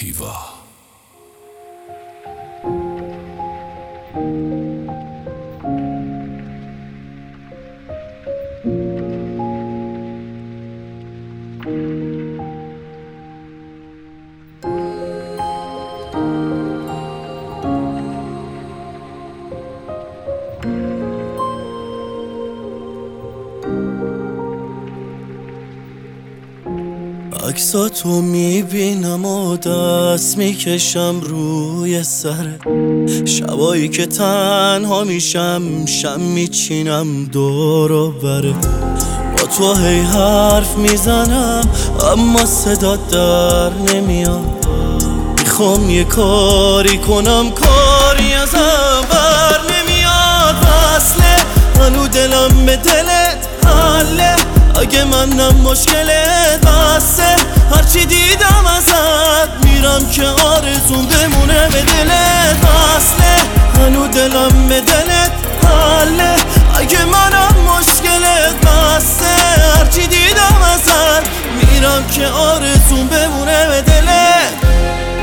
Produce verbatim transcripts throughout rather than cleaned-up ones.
هیوا. عکساتو میبینم و دست میکشم روی سره، شبایی که تنها میشم شم میچینم دور و بره. با تو هی حرف میزنم اما صدا در نمیاد، میخوام یه کاری کنم کاری ازم بر نمیاد. وصله هنو دلم به دلت حله، اگه منم مشکلت بسه. هرچی دیدم ازت میرم که آرزون بمونه به دلت. وصله هنو دلم به دلت حله، اگه منم مشکلت بسه. هرچی دیدم ازت میرم که آرزون بمونه به دلت.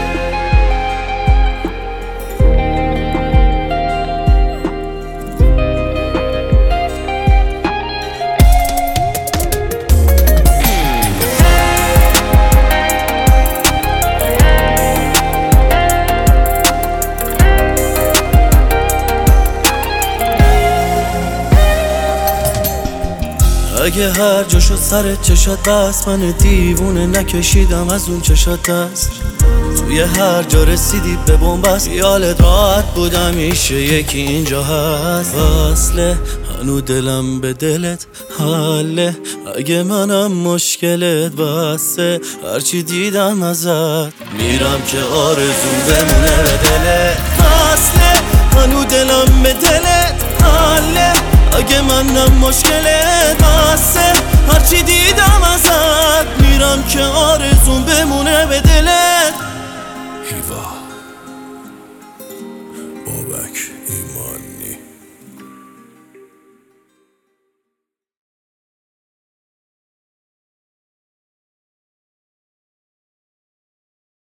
اگه هر جا شد سرت چشات بس، من دیوونه نکشیدم از اون چشات دست. توی هر جا رسیدی به بنبست، خیالت راحت بودم میشه یکی اینجا هست. وصله هنو دلم به دلت حله، اگه منم مشکلت بسه. هرچی دیدم ازت میرم که آرزون بمونه به دلت. وصله هنو دلم به دلت حله، اگه منم مشکلت بسه. هرچی دیدم ازت میرم که آرزون بمونه به دلت. هیوا.